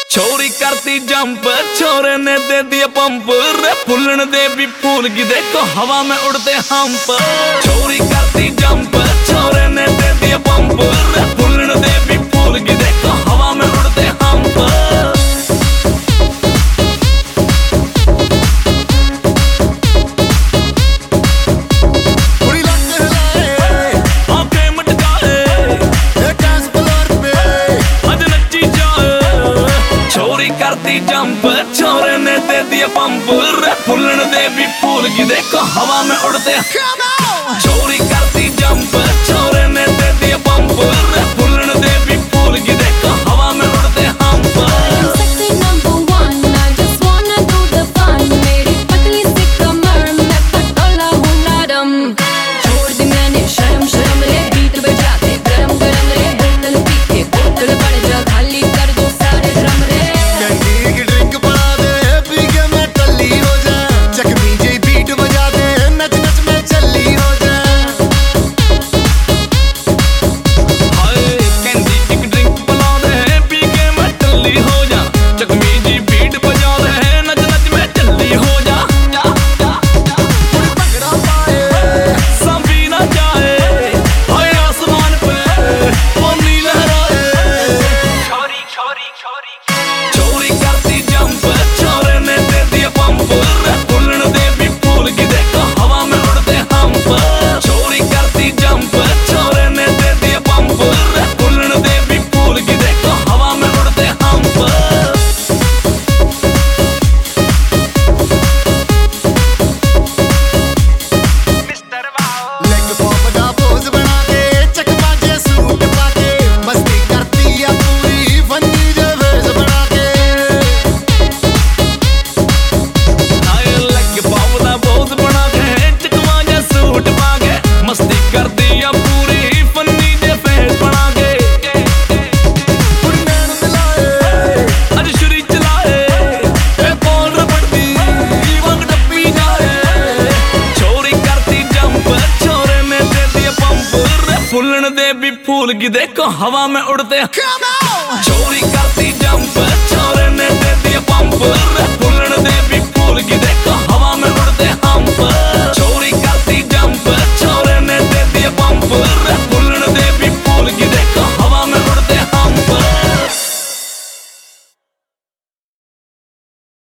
छोरी करती जंप, छोरे ने दे दिया पंप रे, फूलन दे भी फूल की देखो हवा में उड़ते हंप। छोरी करती जंप, छोरे ने दे दिया पंप रे, फूलन दे भी फूल की देखो हवा में उड़ते हंप। करती जंप, छोरे ने दे दिया पंप रे, फूलन दे भी फूल की देखो हवा में उड़ते। छोरी करती जंप, छोरे ने दे दिया पंप रे, फूलन दे भी फूल की देखो हवा में उड़ते हंप। फूलन दे भी फूल की देखो हवा में उड़ते। छोरी करती जंप, छोरे ने दे दिया पंप।